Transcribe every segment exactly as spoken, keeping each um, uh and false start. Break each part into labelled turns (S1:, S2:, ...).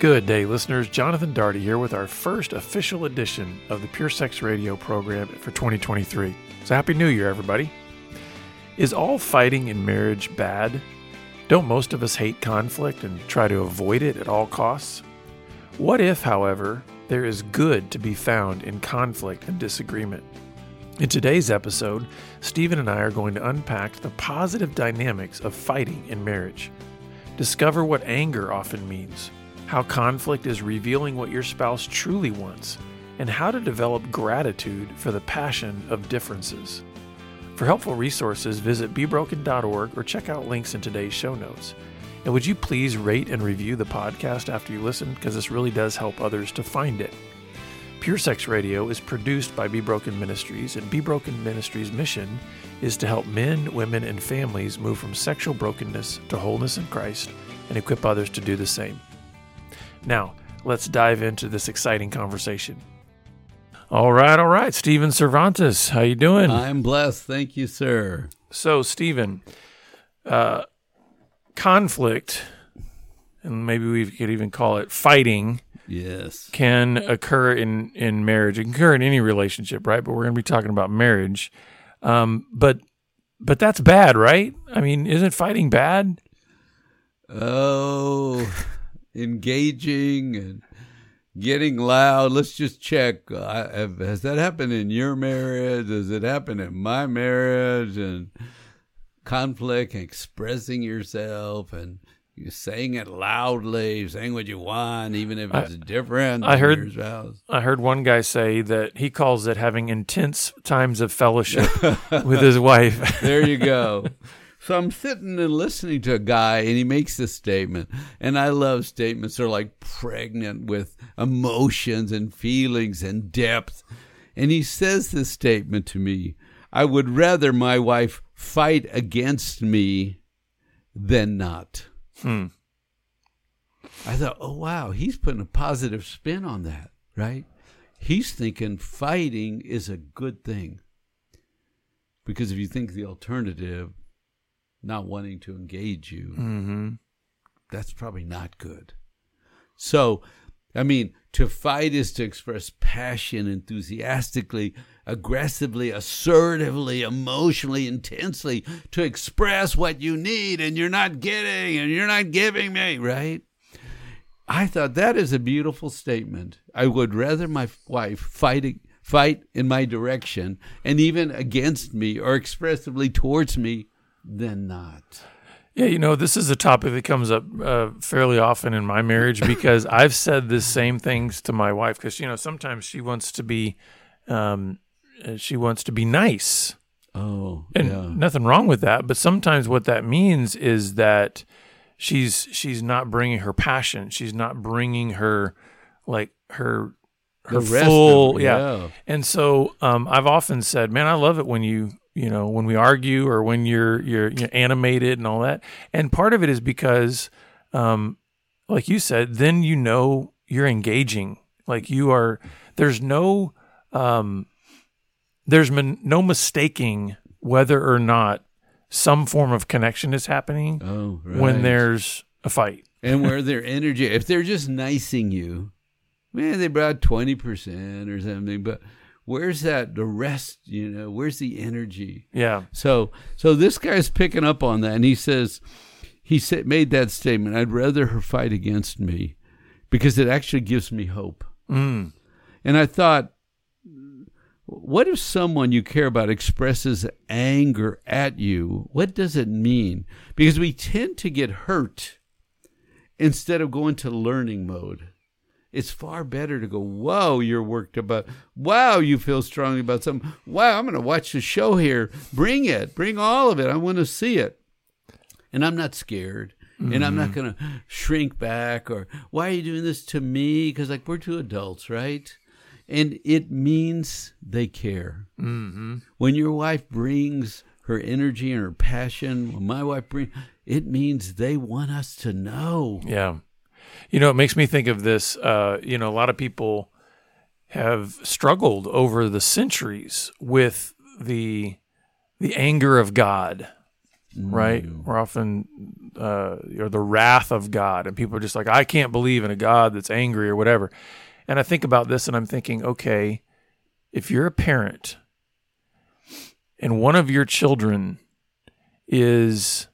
S1: Good day, listeners. Jonathan Daugherty here with our first official edition of the Pure Sex Radio program for twenty twenty-three. So Happy New Year, everybody. Is all fighting in marriage bad? Don't most of us hate conflict and try to avoid it at all costs? What if, however, there is good to be found in conflict and disagreement? In today's episode, Stephen and I are going to unpack the positive dynamics of fighting in marriage. Discover what anger often means, how conflict is revealing what your spouse truly wants, and how to develop gratitude for the passion of differences. For helpful resources, visit be broken dot org or check out links in today's show notes. And would you please rate and review the podcast after you listen, because this really does help others to find it. Pure Sex Radio is produced by Be Broken Ministries, and Be Broken Ministries' mission is to help men, women, and families move from sexual brokenness to wholeness in Christ and equip others to do the same. Now, let's dive into this exciting conversation. All right, all right. Stephen Cervantes, how you doing?
S2: I'm blessed. Thank you, sir.
S1: So, Stephen, uh, conflict, and maybe we could even call it fighting,
S2: yes,
S1: can occur in, in marriage. It can occur in any relationship, right? But we're going to be talking about marriage. Um, but but that's bad, right? I mean, isn't fighting bad?
S2: Oh, engaging and getting loud. Let's just check. Uh, have, has that happened in your marriage? Does it happen in my marriage? And conflict, expressing yourself, and you saying it loudly, saying what you want, even if it's I, different.
S1: I heard. I heard one guy say that he calls it having intense times of fellowship with his wife.
S2: There you go. So I'm sitting and listening to a guy, and he makes this statement, and I love statements that are like pregnant with emotions and feelings and depth. And he says this statement to me: I would rather my wife fight against me than not.
S1: Hmm.
S2: I thought, oh, wow, he's putting a positive spin on that, right? He's thinking fighting is a good thing. Because if you think the alternative, not wanting to engage you,
S1: mm-hmm.
S2: that's probably not good. So, I mean, to fight is to express passion enthusiastically, aggressively, assertively, emotionally, intensely, to express what you need and you're not getting and you're not giving me, right? I thought that is a beautiful statement. I would rather my wife fight, fight in my direction and even against me or expressively towards me than not.
S1: Yeah, you know, this is a topic that comes up uh, fairly often in my marriage because I've said the same things to my wife because, you know, sometimes she wants to be, um, she wants to be nice.
S2: Oh,
S1: and
S2: yeah.
S1: Nothing wrong with that. But sometimes what that means is that she's she's not bringing her passion. She's not bringing her, like, her her
S2: the
S1: full,
S2: rest of,
S1: yeah.
S2: yeah.
S1: And so um, I've often said, man, I love it when you, you know, when we argue or when you're, you're you're animated and all that. And part of it is because, um, like you said, then you know you're engaging. Like you are, there's no, um, there's man, no mistaking whether or not some form of connection is happening
S2: oh, right.
S1: when there's a fight.
S2: And where their energy, if they're just nicing you, man, they brought twenty percent or something, but where's that, the rest, you know, where's the energy?
S1: Yeah.
S2: So so this guy's picking up on that, and he says, he said, made that statement, I'd rather her fight against me because it actually gives me hope.
S1: Mm.
S2: And I thought, what if someone you care about expresses anger at you? What does it mean? Because we tend to get hurt instead of going to learning mode. It's far better to go, whoa, you're worked about. Wow, you feel strongly about something. Wow, I'm going to watch the show here. Bring it. Bring all of it. I want to see it. And I'm not scared. Mm-hmm. And I'm not going to shrink back or, why are you doing this to me? Because, like, we're two adults, right? And it means they care.
S1: Mm-hmm.
S2: When your wife brings her energy and her passion, when my wife brings, it means they want us to know.
S1: Yeah. You know, it makes me think of this. Uh, you know, a lot of people have struggled over the centuries with the the anger of God. right? We're often, uh, you know, the wrath of God, and people are just like, I can't believe in a God that's angry or whatever. And I think about this, and I'm thinking, okay, if you're a parent, and one of your children is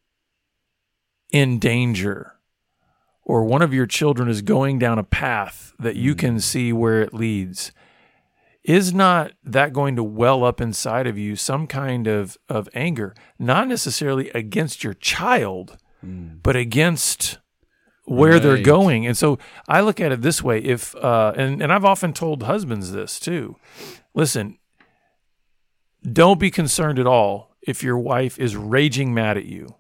S1: in danger, or one of your children is going down a path that you can see where it leads, is not that going to well up inside of you some kind of, of anger, not necessarily against your child, mm. but against where right. they're going? And so I look at it this way, if uh, and, and I've often told husbands this too. Listen, don't be concerned at all if your wife is raging mad at you.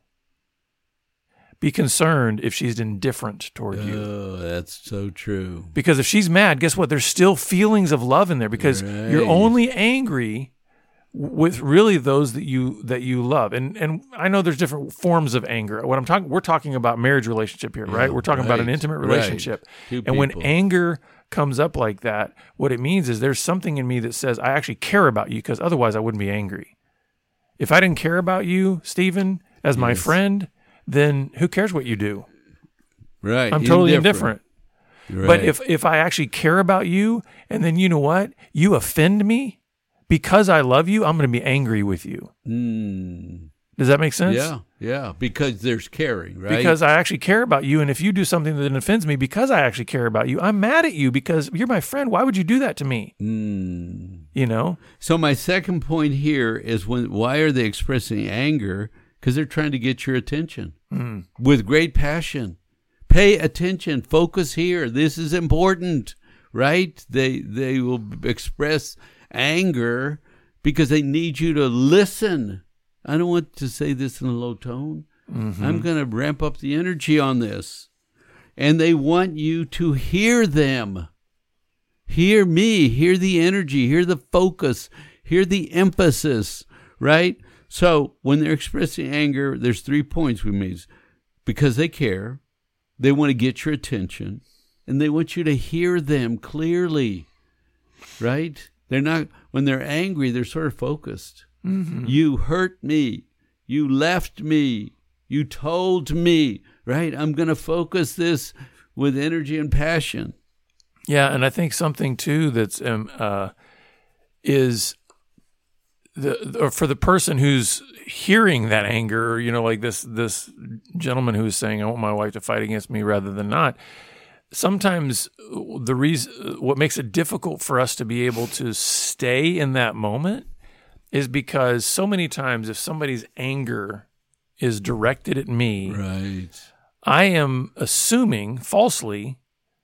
S1: Be concerned if she's indifferent toward you.
S2: Oh, that's so true.
S1: Because if she's mad, guess what? There's still feelings of love in there, because right. you're only angry with really those that you that you love. And and I know there's different forms of anger. What I'm talking, we're talking about marriage relationship here, yeah, right? We're talking right. about an intimate relationship.
S2: Right.
S1: And when anger comes up like that, what it means is there's something in me that says I actually care about you, because otherwise I wouldn't be angry. If I didn't care about you, Stephen, as my yes. friend, then who cares what you do?
S2: Right.
S1: I'm totally indifferent.
S2: indifferent.
S1: Right. But if, if I actually care about you, and then you know what? You offend me because I love you, I'm going to be angry with you.
S2: Mm.
S1: Does that make sense?
S2: Yeah, yeah. Because there's caring, right?
S1: Because I actually care about you, and if you do something that offends me because I actually care about you, I'm mad at you because you're my friend. Why would you do that to me?
S2: Mm.
S1: You know?
S2: So my second point here is, when why are they expressing anger? Because they're trying to get your attention mm. with great passion. Pay attention. Focus here. This is important, right? They they will express anger because they need you to listen. I don't want to say this in a low tone. Mm-hmm. I'm going to ramp up the energy on this. And they want you to hear them. Hear me. Hear the energy. Hear the focus. Hear the emphasis, right? So when they're expressing anger, there's three points we made. Because they care, they want to get your attention, and they want you to hear them clearly, right? They're not, when they're angry, they're sort of focused. Mm-hmm. You hurt me. You left me. You told me, right? I'm going to focus this with energy and passion.
S1: Yeah, and I think something too that's um, uh, is the, the for the person who's hearing that anger, you know, like this this gentleman who's saying, "I want my wife to fight against me rather than not." Sometimes the reason, what makes it difficult for us to be able to stay in that moment is because so many times if somebody's anger is directed at me,
S2: right,
S1: I am assuming falsely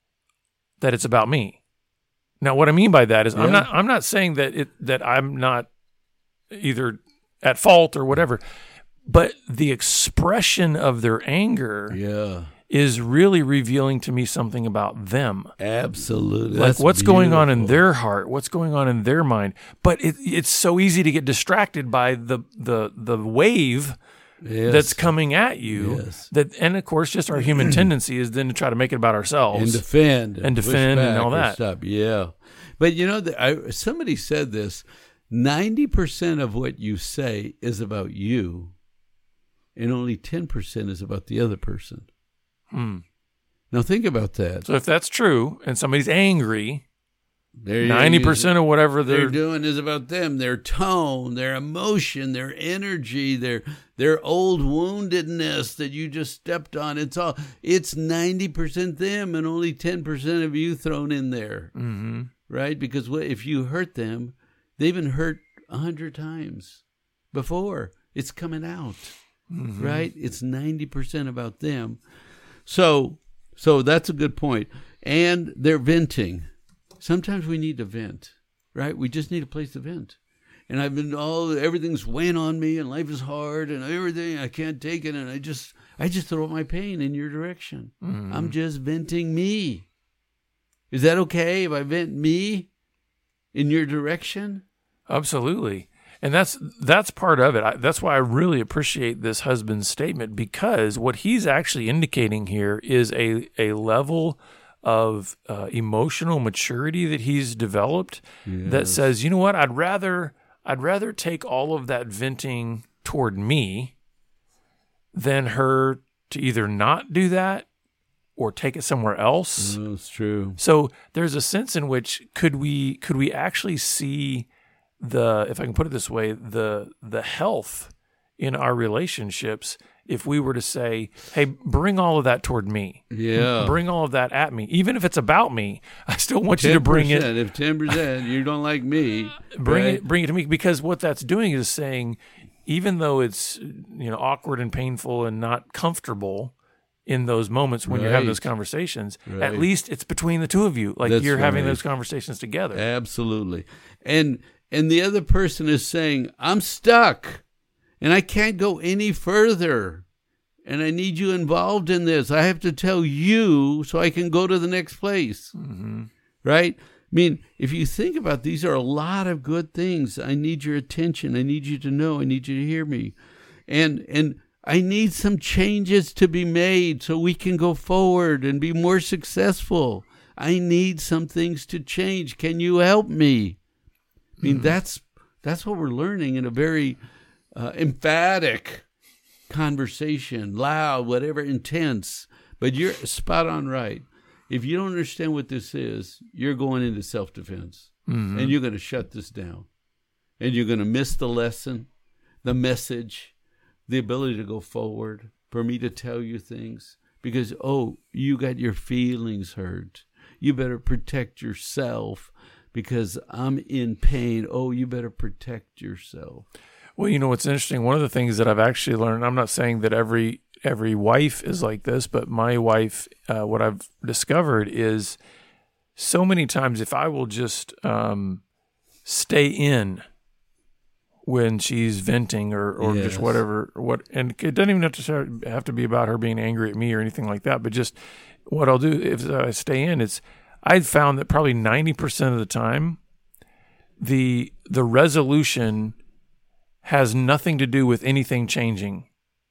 S1: that it's about me. Now, what I mean by that is yeah. I'm not I'm not saying that it that I'm not either at fault or whatever, but the expression of their anger
S2: yeah.
S1: is really revealing to me something about them.
S2: Absolutely.
S1: Like
S2: That's
S1: what's
S2: beautiful.
S1: going on in their heart, what's going on in their mind. But it, it's so easy to get distracted by the the the wave yes. that's coming at you.
S2: Yes.
S1: That, and of course, just our human tendency is then to try to make it about ourselves.
S2: And defend.
S1: And defend and all that.
S2: Stop. Yeah. But you know, the, I, somebody said this, ninety percent of what you say is about you, and only ten percent is about the other person.
S1: Hmm.
S2: Now think about that.
S1: So if that's true, and somebody's angry, ninety percent of whatever they're,
S2: they're doing is about them, their tone, their emotion, their energy, their their old woundedness that you just stepped on. It's all it's ninety percent them and only ten percent of you thrown in there,
S1: mm-hmm.
S2: right? Because if you hurt them, they've been hurt a hundred times before. It's coming out, mm-hmm. right? It's ninety percent about them. So, so that's a good point. And they're venting. Sometimes we need to vent, right? We just need a place to vent. And I've been all, everything's weighing on me and life is hard and everything, I can't take it. And I just, I just throw my pain in your direction. Mm-hmm. I'm just venting me. Is that okay if I vent me in your direction?
S1: Absolutely. And that's that's part of it. I, that's why I really appreciate this husband's statement, because what he's actually indicating here is a, a level of uh, emotional maturity that he's developed yes. that says, you know what, I'd rather I'd rather take all of that venting toward me than her to either not do that or take it somewhere else.
S2: Oh, that's true.
S1: So there's a sense in which could we could we actually see the, if I can put it this way, the the health in our relationships if we were to say, hey, bring all of that toward me.
S2: Yeah.
S1: Bring all of that at me. Even if it's about me, I still want you to bring it.
S2: If ten percent you don't like me,
S1: bring
S2: right?
S1: it bring it to me, because what that's doing is saying, even though it's, you know, awkward and painful and not comfortable in those moments when
S2: right.
S1: you're having those conversations,
S2: right.
S1: at least it's between the two of you. Like
S2: That's
S1: you're having
S2: right.
S1: those conversations together.
S2: Absolutely. And and the other person is saying, I'm stuck and I can't go any further. And I need you involved in this. I have to tell you so I can go to the next place.
S1: Mm-hmm.
S2: Right? I mean, if you think about, these are a lot of good things. I need your attention. I need you to know. I need you to hear me. And and I need some changes to be made so we can go forward and be more successful. I need some things to change. Can you help me? I mean, mm-hmm. that's that's what we're learning in a very uh, emphatic conversation, loud, whatever, intense. But you're spot on right. If you don't understand what this is, you're going into self-defense. Mm-hmm. And you're going to shut this down. And you're going to miss the lesson, the message, the ability to go forward, for me to tell you things. Because, oh, you got your feelings hurt. You better protect yourself because I'm in pain. Oh, you better protect yourself.
S1: Well, you know what's interesting? One of the things that I've actually learned, I'm not saying that every every wife is like this, but my wife, uh, what I've discovered is so many times if I will just um, stay in when she's venting or, or
S2: yes.
S1: just whatever, what, and it doesn't even have to have to be about her being angry at me or anything like that, but just what I'll do if I stay in, it's, I've found that probably ninety percent of the time, the the resolution has nothing to do with anything changing.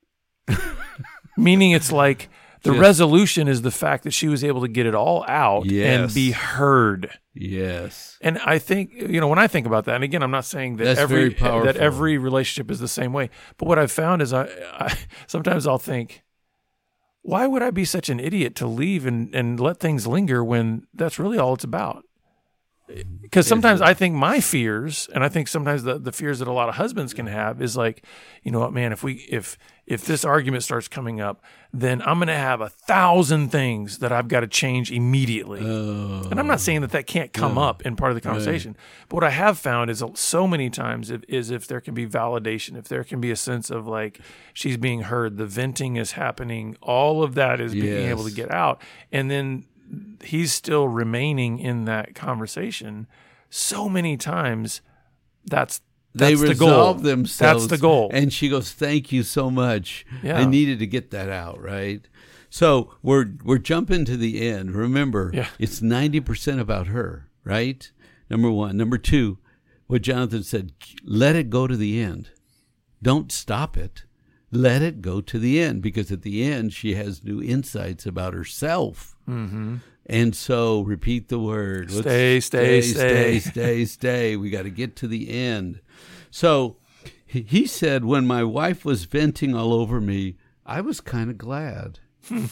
S1: Meaning it's like the
S2: Just,
S1: resolution is the fact that she was able to get it all out
S2: yes.
S1: and be heard.
S2: Yes.
S1: And I think, you know, when I think about that, and again, I'm not saying that
S2: That's
S1: every
S2: very powerful.
S1: that every relationship is the same way, but what I've found is I, I sometimes I'll think, why would I be such an idiot to leave and, and let things linger when that's really all it's about? Because sometimes I think my fears, and I think sometimes the, the fears that a lot of husbands can have is like, you know what, man, if we if if this argument starts coming up, then I'm going to have a thousand things that I've got to change immediately.
S2: Oh.
S1: And I'm not saying that that can't come
S2: Yeah.
S1: up in part of the conversation. Right. But what I have found is so many times if, is if there can be validation, if there can be a sense of like she's being heard, the venting is happening, all of that is being
S2: Yes.
S1: able to get out. And then he's still remaining in that conversation. So many times, that's that's
S2: they
S1: the goal.
S2: resolve themselves.
S1: That's the goal.
S2: And she goes, "Thank you so much.
S1: Yeah.
S2: I needed to get that out." Right. So we're we're jumping to the end. Remember,
S1: Yeah.
S2: it's ninety percent about her. Right. Number one. Number two. What Jonathan said. Let it go to the end. Don't stop it. Let it go to the end, because at the end she has new insights about herself.
S1: Mm-hmm.
S2: And so repeat the word. Let's
S1: Stay, stay,
S2: stay,
S1: stay.
S2: stay, stay, stay. We got to get to the end. So he he said, when my wife was venting all over me, I was kind of glad.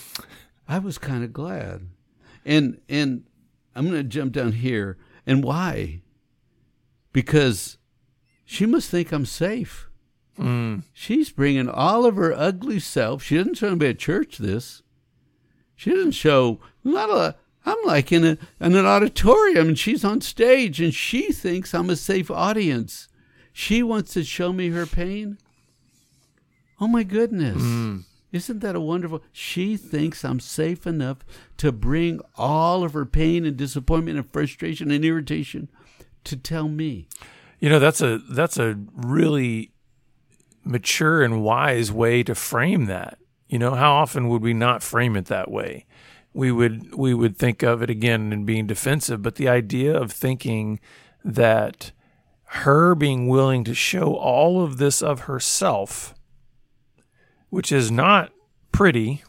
S2: I was kind of glad. And and I'm going to jump down here. And why? Because she must think I'm safe.
S1: Mm.
S2: She's bringing all of her ugly self. She doesn't show anybody at church this. She doesn't show, not a, I'm like in, a, in an auditorium and she's on stage and she thinks I'm a safe audience. She wants to show me her pain. Oh my goodness.
S1: Mm.
S2: Isn't that a wonderful, she thinks I'm safe enough to bring all of her pain and disappointment and frustration and irritation to tell me.
S1: You know, that's a that's a really mature and wise way to frame that. You know, how often would we not frame it that way? We would we would think of it again in being defensive, but the idea of thinking that her being willing to show all of this of herself, which is not pretty,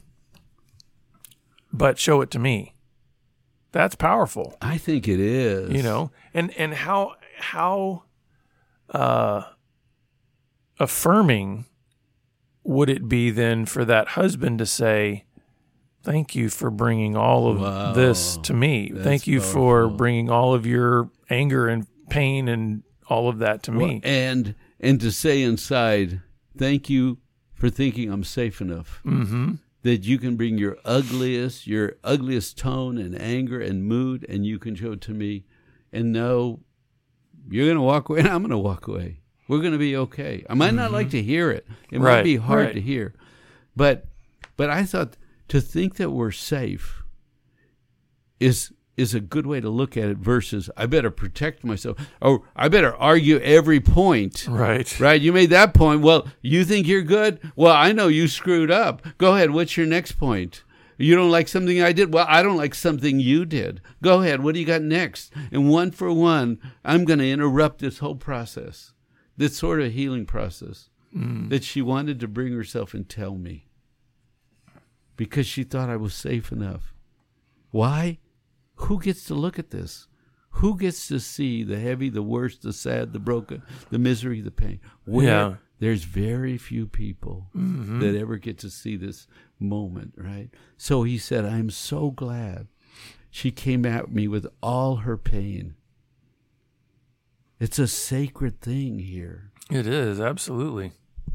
S1: but show it to me. That's powerful.
S2: I think it is.
S1: You know, and and how how uh affirming would it be then for that husband to say, thank you for bringing all of
S2: Wow.
S1: this to me.
S2: That's
S1: Thank you
S2: powerful.
S1: for bringing all of your anger and pain and all of that to
S2: Well,
S1: me.
S2: and and to say inside, thank you for thinking I'm safe enough.
S1: Mm-hmm.
S2: That you can bring your ugliest, your ugliest tone and anger and mood, and you can show it to me, and know you're going to walk away, and I'm going to walk away. We're going to be okay. I might
S1: Mm-hmm.
S2: not like to hear it. It
S1: Right,
S2: might be hard
S1: right.
S2: to hear. But but I thought to think that we're safe is is a good way to look at it versus I better protect myself or I better argue every point.
S1: Right.
S2: Right? You made that point. Well, you think you're good? Well, I know you screwed up. Go ahead. What's your next point? You don't like something I did? Well, I don't like something you did. Go ahead. What do you got next? And one for one, I'm going to interrupt this whole process, this sort of healing process
S1: Mm.
S2: that she wanted to bring herself and tell me because she thought I was safe enough. Why? Who gets to look at this? Who gets to see the heavy, the worst, the sad, the broken, the misery, the pain? Where
S1: Yeah.
S2: there's very few people
S1: Mm-hmm.
S2: that ever get to see this moment, right? So he said, I'm so glad she came at me with all her pain. It's a sacred thing here.
S1: It is, absolutely.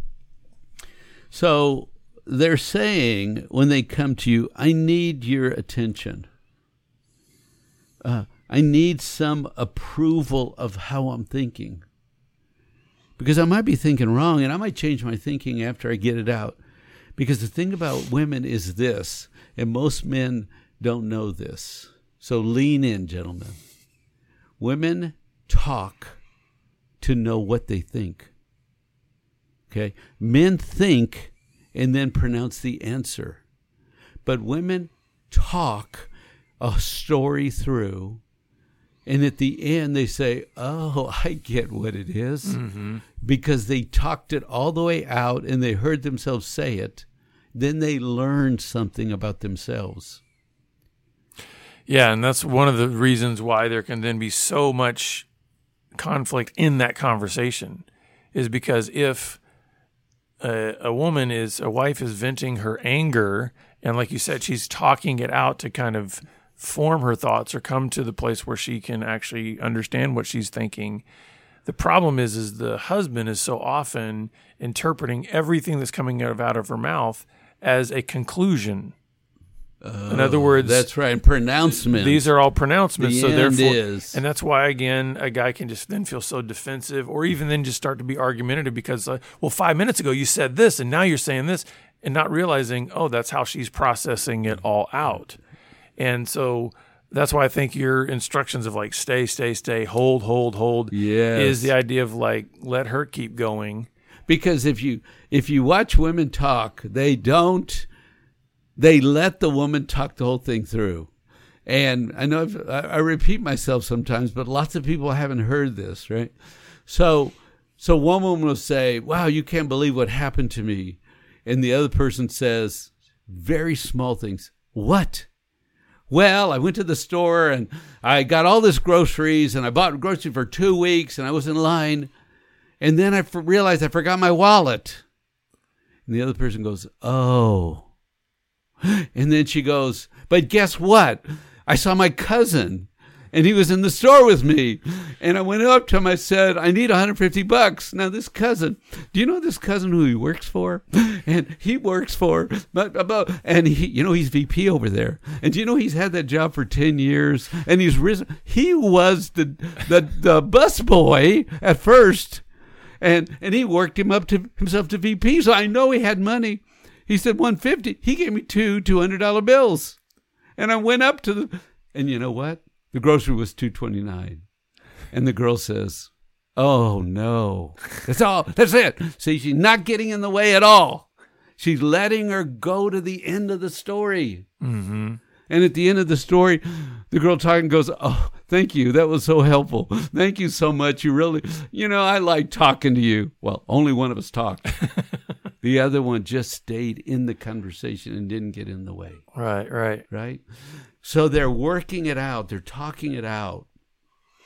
S2: So they're saying when they come to you, I need your attention. Uh, I need some approval of how I'm thinking. Because I might be thinking wrong, and I might change my thinking after I get it out. Because the thing about women is this, and most men don't know this. So lean in, gentlemen. Women talk to know what they think. Okay? Men think and then pronounce the answer. But women talk a story through, and at the end they say, oh, I get what it is.
S1: Mm-hmm.
S2: Because they talked it all the way out and they heard themselves say it. Then they learned something about themselves.
S1: Yeah, and that's one of the reasons why there can then be so much conflict in that conversation is because if a, a woman is, a wife is venting her anger, and like you said, she's talking it out to kind of form her thoughts or come to the place where she can actually understand what she's thinking. The problem is, is the husband is so often interpreting everything that's coming out of, out of her mouth as a conclusion.
S2: Oh,
S1: In other words,
S2: that's right. Pronouncements.
S1: these are all pronouncements.
S2: The
S1: so
S2: end
S1: therefore,
S2: is.
S1: and that's why again, a guy can just then feel so defensive, or even then just start to be argumentative because, uh, well, five minutes ago you said this, and now you're saying this, and not realizing, oh, that's how she's processing it all out. And so that's why I think your instructions of like stay, stay, stay, hold, hold, hold,
S2: Yes.
S1: is the idea of like let her keep going.
S2: Because if you if you watch women talk, they don't. They let the woman talk the whole thing through. And I know I've, I, I repeat myself sometimes, but lots of people haven't heard this, right? So, so one woman will say, wow, you can't believe what happened to me. And the other person says, very small things. What? Well, I went to the store and I got all this groceries and I bought groceries for two weeks and I was in line. And then I f- realized I forgot my wallet. And the other person goes, oh. And then she goes, but guess what? I saw my cousin and he was in the store with me. And I went up to him. I said, I need one hundred fifty bucks. Now this cousin, do you know this cousin who he works for? And he works for, and he, you know, he's V P over there. And do you know he's had that job for ten years and he's risen. He was the, the, the bus boy at first. And, and he worked him up to himself to V P. So I know he had money. He said one hundred fifty dollars. He gave me two two hundred dollar bills. And I went up to the, and you know what? The grocery was two twenty-nine. And the girl says, oh, no. That's all. That's it. See, she's not getting in the way at all. She's letting her go to the end of the story.
S1: Mm-hmm.
S2: And at the end of the story, the girl talking goes, oh, thank you. That was so helpful. Thank you so much. You really, you know, I like talking to you. Well, only one of us talked. The other one just stayed in the conversation and didn't get in the way.
S1: Right, right.
S2: Right? So they're working it out. They're talking it out.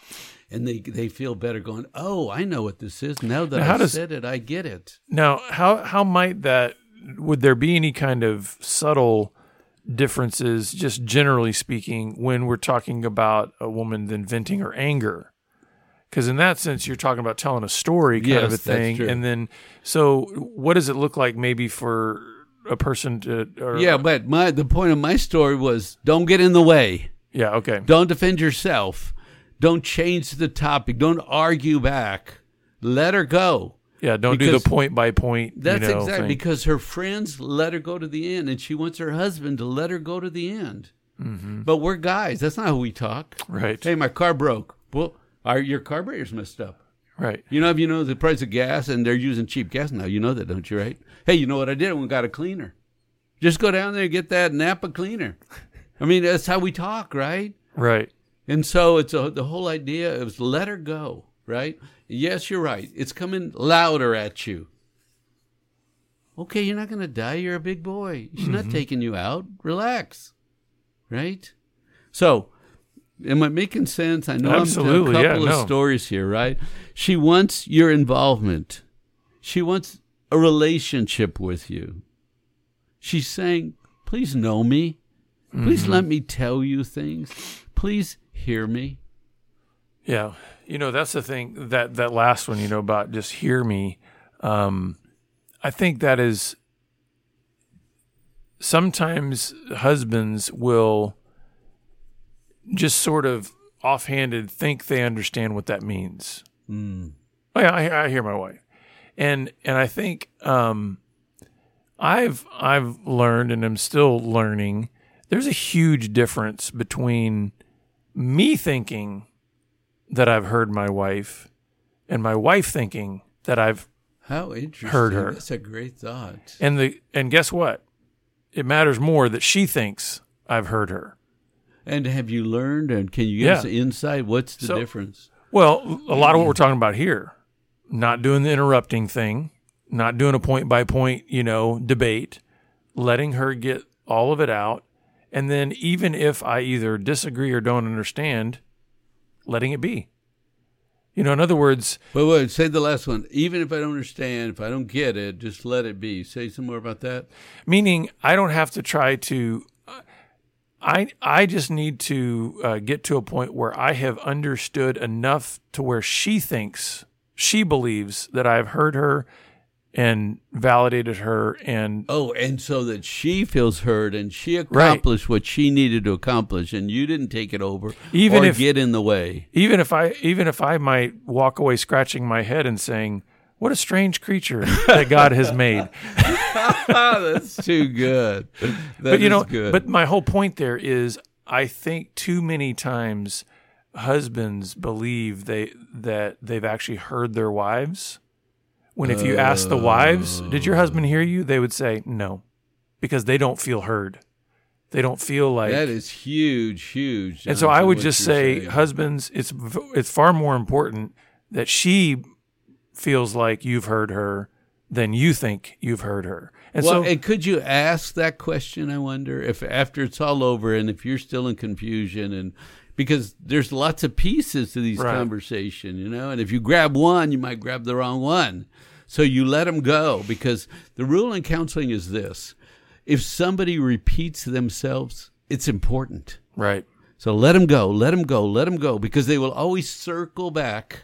S2: and they they feel better going, oh, I know what this is. Now that
S1: Now, how
S2: I
S1: does-
S2: said it, I get it.
S1: Now, how how might that? Would there be any kind of subtle differences, just generally speaking, when we're talking about a woman then venting her anger? Because in that sense, you're talking about telling a story kind
S2: Yes,
S1: of a
S2: that's
S1: thing.
S2: true.
S1: And then, so what does it look like maybe for a person to, or,
S2: Yeah, but my the point of my story was don't get in the way.
S1: yeah, okay.
S2: Don't defend yourself. Don't change the topic. Don't argue back. Let her go.
S1: Yeah, don't do
S2: Because
S1: the point by point.
S2: That's
S1: you know,
S2: exactly
S1: thing.
S2: because her friends let her go to the end, and she wants her husband to let her go to the end. Mm-hmm. But we're guys. That's not how we talk.
S1: Right.
S2: Hey, my car broke. Well, our, your carburetor's messed up.
S1: Right.
S2: You know, if you know the price of gas, and they're using cheap gas now, you know that, don't you, right? Hey, you know what I did? I went and got a cleaner. Just go down there and get that Napa cleaner. I mean, that's how we talk, right?
S1: Right.
S2: And so it's a, the whole idea is let her go, right? Yes, you're right. It's coming louder at you. Okay, you're not going to die. You're a big boy. She's not taking you out. Relax, right? So, am I making sense? I know
S1: Absolutely,
S2: I'm
S1: yeah,
S2: a couple
S1: no.
S2: of stories here, right? She wants your involvement. She wants a relationship with you. She's saying, please know me. Please
S1: Mm-hmm.
S2: let me tell you things. Please hear me.
S1: Yeah. You know, that's the thing, that, that last one, you know, about just hear me. Um, I think that is sometimes husbands will just sort of offhanded think they understand what that means.
S2: Mm.
S1: Oh, yeah, I, I hear my wife. And, and I think, um, I've, I've learned and I'm still learning, there's a huge difference between me thinking that I've heard my wife and my wife thinking that I've
S2: How interesting.
S1: Heard her.
S2: That's a great thought.
S1: and the and guess what? It matters more that she thinks I've heard her.
S2: And have you learned, and can you give
S1: Yeah.
S2: us insight? What's the
S1: So-
S2: difference?
S1: Well, a lot of what we're talking about here, not doing the interrupting thing, not doing a point by point, you know, debate, letting her get all of it out. And then even if I either disagree or don't understand, letting it be. You know, in other words,
S2: Wait, wait, say the last one. Even if I don't understand, if I don't get it, just let it be. Say some more about that.
S1: meaning I don't have to try to, I, I just need to uh, get to a point where I have understood enough to where she thinks, she believes that I've heard her and validated her and
S2: Oh, and so that she feels heard and she accomplished what she needed to accomplish, and you didn't take it over
S1: Even
S2: or
S1: if-
S2: get in the way.
S1: even if I even if I might walk away scratching my head and saying, "What a strange creature that God has made."
S2: That's too good. That
S1: but you
S2: is
S1: know,
S2: good.
S1: but my whole point there is, I think too many times husbands believe they that they've actually heard their wives. When if you ask the wives, "Did your husband hear you?" they would say no, because they don't feel heard. They don't feel like
S2: that is huge, huge.
S1: And so I
S2: Jonathan,
S1: would
S2: what
S1: just
S2: you're
S1: say,
S2: saying.
S1: husbands, it's it's far more important that she feels like you've heard her than you think you've heard her. And
S2: well,
S1: so,
S2: and could you ask that question, I wonder, if after it's all over and if you're still in confusion, and because there's lots of pieces to these
S1: Right.
S2: conversation, you know, and if you grab one, you might grab the wrong one. So you let them go, because the rule in counseling is this. If somebody repeats themselves, it's important.
S1: right,
S2: So let them go, let them go, let them go, because they will always circle back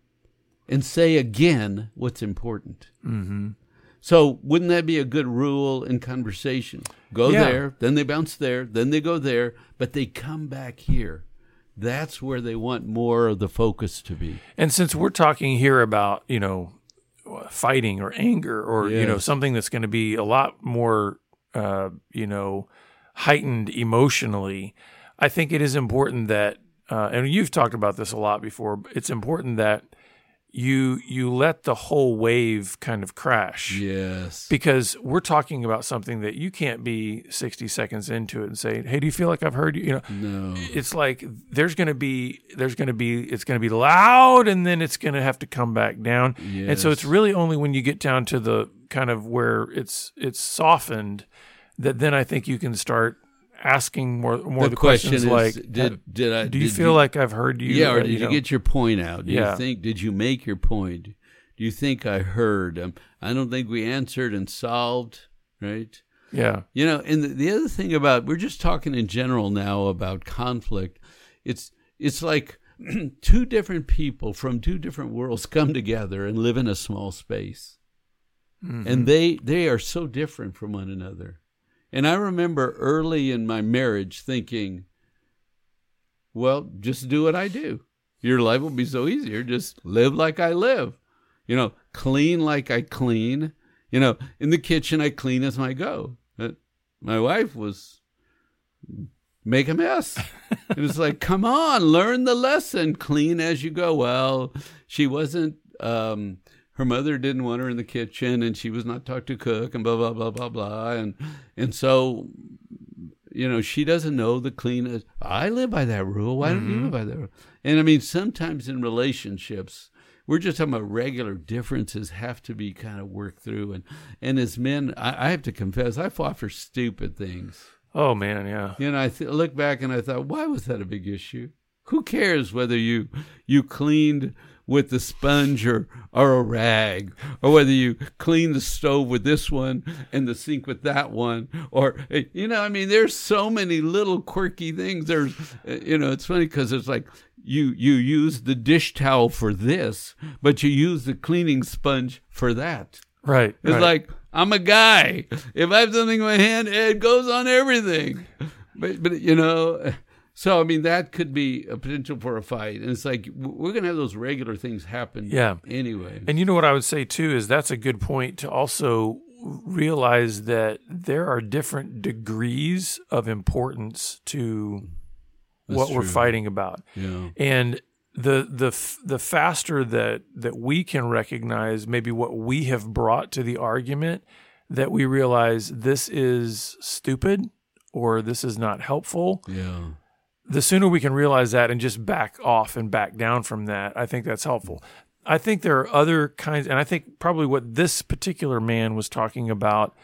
S2: and say again what's important.
S1: mm-hmm.
S2: So wouldn't that be a good rule in conversation? Go
S1: Yeah.
S2: there, then they bounce there, then they go there, but they come back here. That's where they want more of the focus to be.
S1: And since we're talking here about, you know, fighting or anger or, you know,
S2: Yes.
S1: something that's going to be a lot more, uh, you know, heightened emotionally, I think it is important that, uh, and you've talked about this a lot before, but it's important that you you let the whole wave kind of crash.
S2: Yes.
S1: Because we're talking about something that you can't be sixty seconds into it and say, "Hey, do you feel like I've heard you?" You know,
S2: No.
S1: it's like there's going to be there's going to be it's going to be loud, and then it's going to have to come back down. And so it's
S2: Yes.
S1: really only when you get down to the kind of where it's it's softened that then I think you can start asking more more
S2: the,
S1: the
S2: question
S1: questions
S2: is,
S1: like,
S2: did did I?
S1: do you
S2: did
S1: feel like I've heard you?
S2: Yeah, or
S1: uh,
S2: did you,
S1: know?
S2: get your point out? Do
S1: Yeah.
S2: you think? Did you make your point? Do you think I heard? Um, I don't think we answered and solved, right?
S1: Yeah.
S2: You know, and the, the other thing about, we're just talking in general now about conflict. It's it's like two different people from two different worlds come together and live in a small space. Mm-hmm. And they they are so different from one another. And I remember early in my marriage thinking, well, just do what I do. Your life will be so easier. Just live like I live. You know, clean like I clean. You know, in the kitchen, I clean as I go. But my wife was make a mess. It was like, come on, learn the lesson. Clean as you go. Well, she wasn't, um, her mother didn't want her in the kitchen, and she was not taught to cook, and blah, blah, blah, blah, blah. And, and so, you know, she doesn't know the clean. I live by that rule. Why don't you live by that rule? And I mean, sometimes in relationships, we're just talking about regular differences have to be kind of worked through. And, and as men, I, I have to confess, I fought for stupid things.
S1: Oh, man, yeah.
S2: You know, I th- look back and I thought, why was that a big issue? Who cares whether you you cleaned with the sponge or, or a rag, or whether you clean the stove with this one and the sink with that one, or, you know, I mean, there's so many little quirky things. There's, you know, it's funny because it's like you, you use the dish towel for this, but you use the cleaning sponge for that.
S1: Right.
S2: It's
S1: right.
S2: like, I'm a guy. If I have something in my hand, it goes on everything. But, but you know... So, I mean, that could be a potential for a fight. And it's like, we're going to have those regular things happen
S1: yeah.
S2: anyway.
S1: And you know what I would say, too, is that's a good point to also realize that there are different degrees of importance to
S2: That's
S1: what
S2: true.
S1: we're fighting about.
S2: Yeah.
S1: And the the the faster that, that we can recognize maybe what we have brought to the argument, that we realize this is stupid or this is not helpful.
S2: Yeah.
S1: The sooner we can realize that and just back off and back down from that, I think that's helpful. I think there are other kinds, and I think probably what this particular man was talking about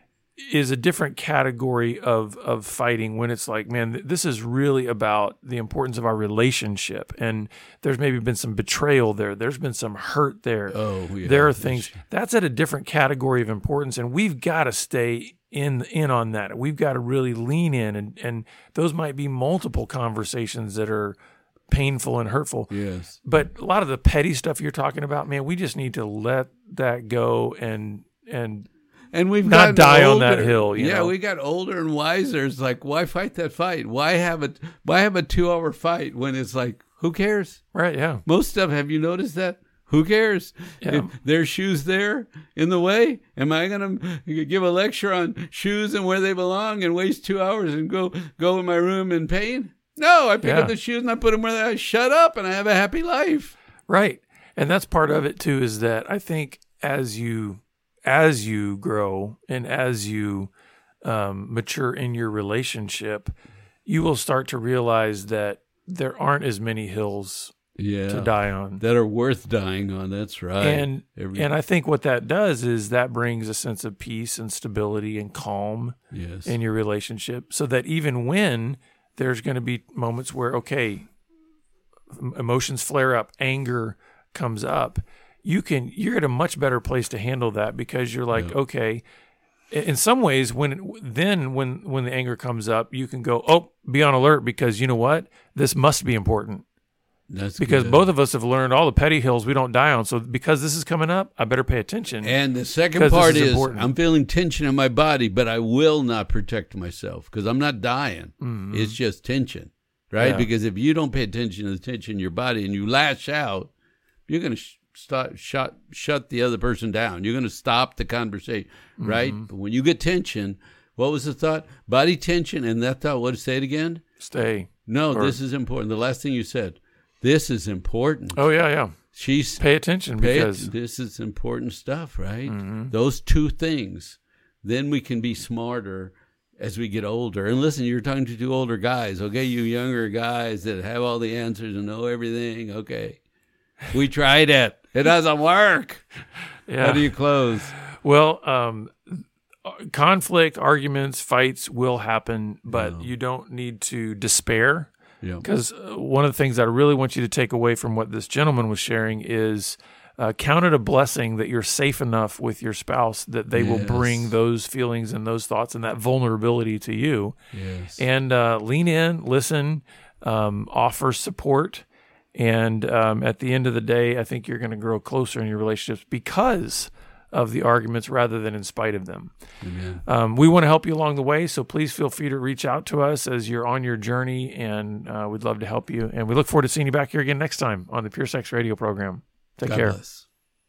S1: is a different category of of fighting, when it's like, man, this is really about the importance of our relationship, and there's maybe been some betrayal there. There's been some hurt there.
S2: Oh, yeah.
S1: There are things. That's at a different category of importance, and we've got to stay in in on that. We've got to really lean in, and, and those might be multiple conversations that are painful and hurtful.
S2: Yes.
S1: But a lot of the petty stuff you're talking about, man, we just need to let that go and and
S2: And we've
S1: not
S2: gotten
S1: die on
S2: older.
S1: that hill. You
S2: yeah,
S1: know?
S2: we got older and wiser. It's like, why fight that fight? Why have a why have a two hour fight when it's like, who cares?
S1: Right, yeah.
S2: Most stuff, have you noticed that? Who cares?
S1: Yeah.
S2: If there's shoes there in the way, am I going to give a lecture on shoes and where they belong and waste two hours and go go in my room in pain? No, I pick
S1: Yeah.
S2: up the shoes and I put them where they I shut up and I have a happy life.
S1: Right. And that's part of it too, is that I think as you as you grow and as you um, mature in your relationship, you will start to realize that there aren't as many hills
S2: Yeah.
S1: to die on.
S2: That are worth dying on. That's right.
S1: And
S2: Every-
S1: and I think what that does is that brings a sense of peace and stability and calm
S2: yes.
S1: in your relationship, so that even when there's going to be moments where, okay, emotions flare up, anger comes up, you can, you're at a much better place to handle that, because you're like,
S2: Yeah.
S1: okay, in some ways, when then when when the anger comes up, you can go, oh, be on alert, because you know what, this must be important.
S2: That's
S1: Because
S2: good.
S1: both of us have learned all the petty hills we don't die on. So because this is coming up, I better pay attention.
S2: And the second
S1: 'Cause this
S2: part
S1: is
S2: is,
S1: important.
S2: I'm feeling tension in my body, but I will not protect myself because I'm not dying.
S1: Mhm.
S2: It's just tension, right?
S1: Yeah.
S2: Because if you don't pay attention to the tension in your body and you lash out, you're going to sh- start shut shut the other person down. You're going to stop the conversation, right?
S1: Mm-hmm.
S2: But when you get tension, what was the thought? Body tension, and that thought. What? Say it again.
S1: Stay.
S2: No,
S1: Or-
S2: this is important. The last thing you said. This is important.
S1: Oh yeah, yeah.
S2: She's
S1: Pay attention,
S2: Pay it-
S1: because
S2: this is important stuff, right?
S1: Mhm.
S2: Those two things. Then we can be smarter as we get older. And listen, you're talking to two older guys, okay? You younger guys that have all the answers and know everything, okay? We tried it. It doesn't work.
S1: yeah.
S2: How do you close?
S1: Well, um, conflict, arguments, fights will happen, but
S2: Yeah.
S1: you don't need to despair.
S2: Yeah.
S1: Because one of the things that I really want you to take away from what this gentleman was sharing is uh, count it a blessing that you're safe enough with your spouse that they will
S2: Yes.
S1: bring those feelings and those thoughts and that vulnerability to you.
S2: Yes.
S1: And uh, lean in, listen, um, offer support. And um, at the end of the day, I think you're going to grow closer in your relationships because of the arguments rather than in spite of them.
S2: Amen.
S1: Um, we want to help you along the way, so please feel free to reach out to us as you're on your journey, and uh, we'd love to help you. And we look forward to seeing you back here again next time on the Pure Sex Radio program. Take
S2: God
S1: care.
S2: bless.